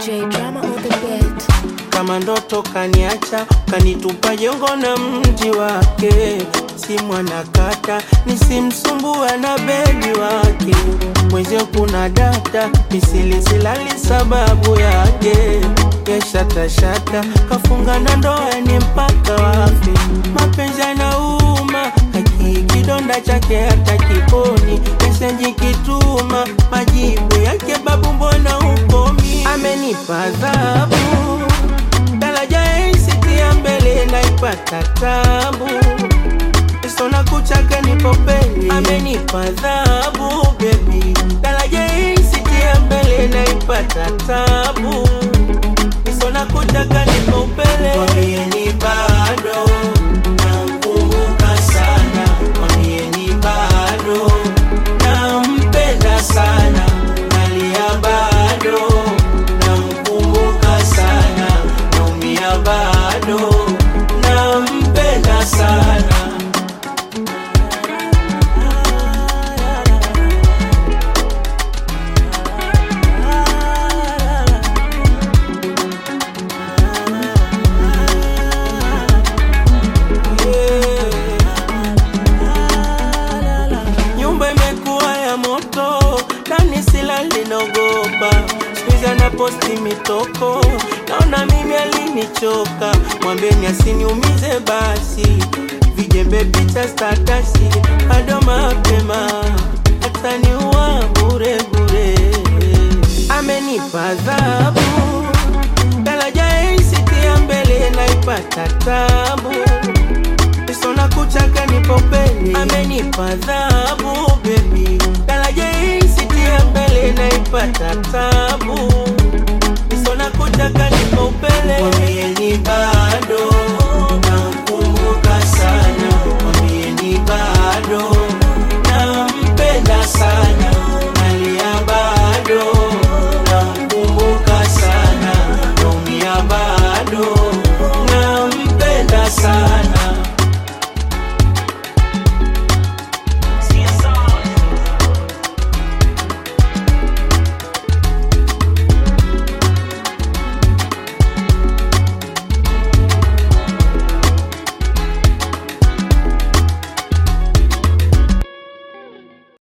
DJ Drama on the beat. Kama ndoto kaniacha, kanitupa jongo na mji wake. Si mwanakata, nisimsumbua na bedi wake. Mweze kuna data, silali sababu yake. Shata, kafunga na ndoa ni mpaka wafi. Mapenzi yanauma, kidonda chake hata kiponi. Mesenji kituma, majibu yake babu mbona ukomi. Amenipa adhabu, daraja sitia mbele naipata tabu. Sona kuchaka nipopeli. Amenipa adhabu baby, daraja sitia mbele naipata tabu. Sona kuchaka nipopeli. Mwambie ni bado nakumbuka sana. Mwambie ni bado nampenda sana. Nalia bado nakumbuka sana. Naumia bado nampenda sana. Na posti mitoko, naona mimi alinichoka. Mwambeni asiniumize basi, vijembe picha statasi. Bado mapema, ataniua bure bure. Amenipa adhabu, daraja sitia mbele naipata tabu. Sona kuchaka nipopeli. Amenipa adhabu baby, daraja sitia mbele naipata tabu. Sona kuchaka nipopeli. Mwambie ni bado